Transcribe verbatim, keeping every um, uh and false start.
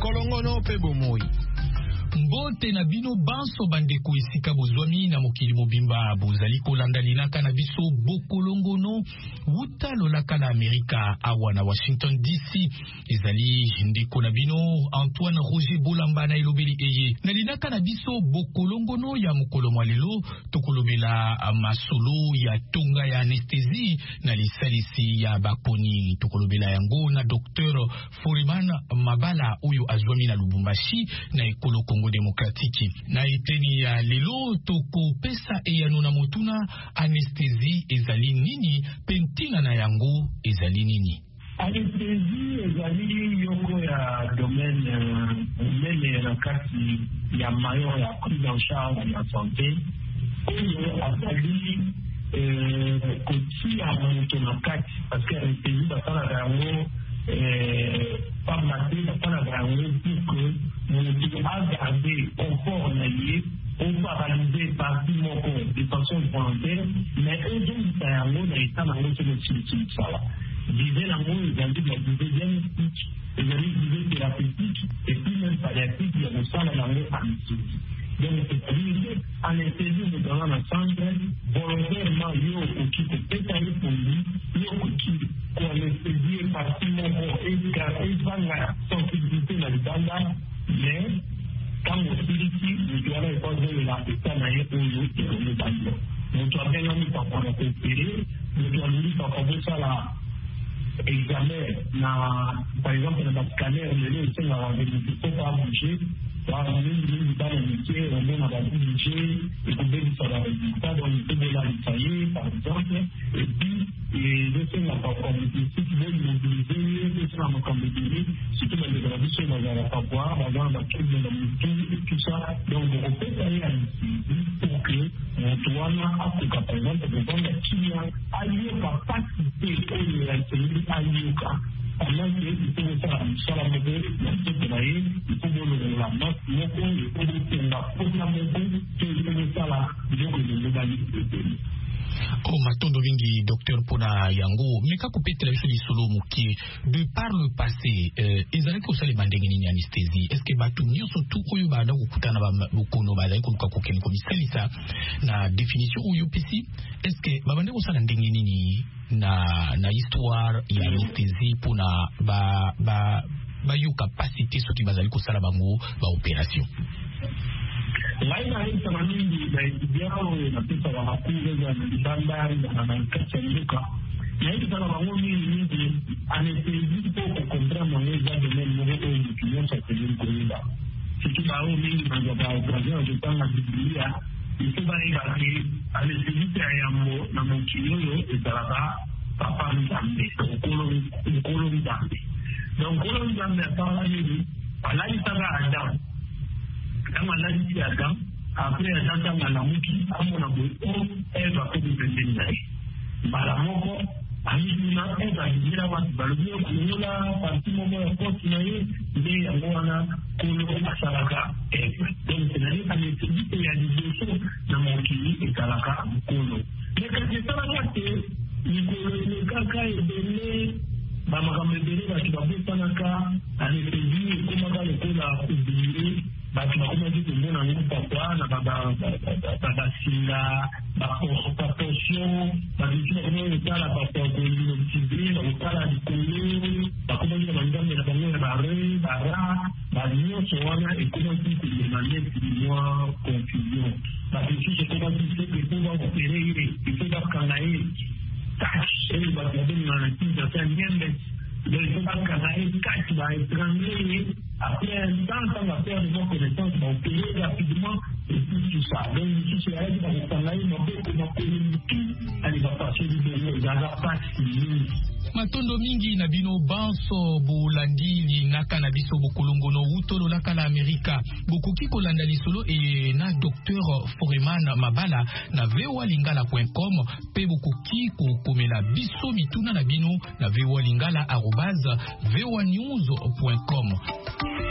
Kolongono pe bomoi. Mbote na bino banso bandeko esika bozwami na mokili mobimba bozali kolanda linaka na biso bokolongono wuta lolaka na Amerika awa na Washington D C. Ezali ndeko na bino Antoine Roger Bolamba na ilobeli eye na linaka na biso bokolongono ya mokolo mwalelo tokolobela masolo ya tonga ya anesthésie na lisalisi ya bakoni tokolobela yango na docteur Foreman Mabala oyo azwami na Lubumbashi na ekolo Congo Démocratique. Na eteni ya lelo toko pesa eyano na motuna anesthésie ezali nini pentina na yango ezali nini. Anesthésie ezali yoko ya domaine mene na kati ya mayo ya prise en charge ya santé oyo azali kotia moto na kati parce que anesthésie basala yango par la tête par la grande pour que nous a gardé confort lié on va réaliser par tout mon corps de façon volontaire mais eux donc ça a un état dans le solution ça là disait l'amour ils ont dit la deuxième diagnostic ils ont dit thérapeutique et puis même palliatif il y a ça dans l'amour anesthésie donc c'est-à-dire anesthésie nous donnons la santé volontairement yo qui peut être pour lui yo qui pour anesthésie par tout mon corps et il va la sensibilité dans le banda mais quand on dit ici nous devons répondre de la personne à un peu qui est le banda nous devons bien nous pas pour opérer nous devons nous pas pour ça là examen na par exemple dans le scanner le c'est la vérification pas bouger par une dans le métier on a la bouger et qu'on veut ça la résultat dans le de la tailler par exemple et puis et je sais la pas comme si tu veux mobiliser c'est ça ma comme dire si tu veux le graviter dans la pouvoir dans la tube de la et tout ça donc on peut aller à ici pour que on doit à par exemple de vendre la chimie allié par participer au réalité allié alors que il faut faire ça la modèle il faut travailler il faut donner la note il faut donner la programmation que il faut ça là donc le modalité Oh matondo vingi docteur pona yango meka kupetela biso lisolo mukie de par le passé euh, ezali ko sale bandenge nini anesthésie est-ce que batu nyonso tu oyo bada kokutana ba bokono bazali koluka kokeni ko misalisa na définition oyo pesi est-ce que babande ko sala ndenge nini na na histoire ya anesthésie pona ba ba ba yo capacité soki bazali ko sala bango ba opération. Laina hii sana mingi na idiao inapita wa makuza za mbanda na mankata nduka na hii sana wangu mingi mingi anesthésie pour comprendre mon état de même niveau de client ça c'est une couleur si tu vas au mingi dans la occasion de temps la biblia il faut pas y aller anesthésie ya mo na mon client et ça papa ndambe okolo okolo ndambe donc okolo ndambe atala hivi ala itaka adam kama laji ya adam après ataka malamuki amona boyo eva ko bibendai balamoko amina eva dira wa balubio kula parti momo ya koti na ye nde yangoana kolo asalaka eva donc c'est nani ametibite ya division na mokili ekalaka kolo mais que ça va te ni kaka ebele bamakambo ebele bato babosanaka anesthésie ekomaka lokola obire bato bakomaki komona ngo papa na babasinga baportion babiki bakomaki kotala papa kolinotibe bakotala likolo bakomaki na banzambe na bango ya bare bara banyonso wana ekomaki kodemande plus confusion bato mosusu ekomaki seke po bakopere ye ifo bakanga ye et va donner dans la petite affaire niembe le pas canal quatre va étrangler après un temps on va faire de bonnes connaissances on peut payer rapidement et tout ça donc si c'est elle va s'engager on peut comment tout elle va passer du bon dans la partie matondo mingi na bino banso bolandi linaka na biso bokolongono utolo laka la Amerika bokoki kolanda lisolo e na docteur Foreman Mabala na v o a lingala point com pe bokoki kokomela biso mituna na bino na v o a lingala arobase v o a news point com.